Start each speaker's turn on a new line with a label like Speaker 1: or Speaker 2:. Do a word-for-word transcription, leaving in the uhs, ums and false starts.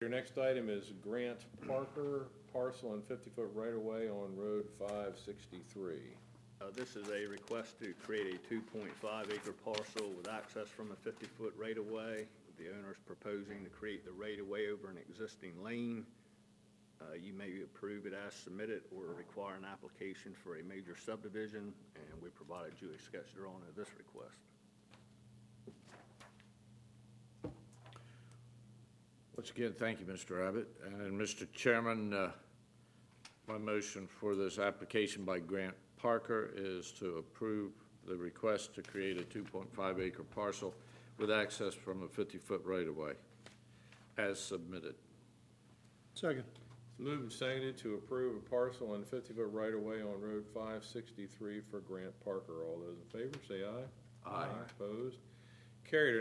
Speaker 1: next item is Grant Parker, parcel and fifty-foot right-of-way on Road five sixty-three.
Speaker 2: Uh, This is a request to create a two point five acre parcel with access from a fifty-foot right-of-way. The owner is proposing to create the right-of-way over an existing lane. Uh, You may approve it as submitted or require an application for a major subdivision, and we provided you a sketch drawing of this request.
Speaker 3: Once again, thank you, Mister Abbott. And Mister Chairman, uh, my motion for this application by Grant Parker is to approve the request to create a two point five acre parcel with access from a fifty-foot right-of-way, as submitted.
Speaker 4: Second.
Speaker 1: It's moved and seconded to approve a parcel and fifty-foot right-of-way on Road five sixty-three for Grant Parker. All those in favor, say aye.
Speaker 3: Aye.
Speaker 1: Opposed? Carried.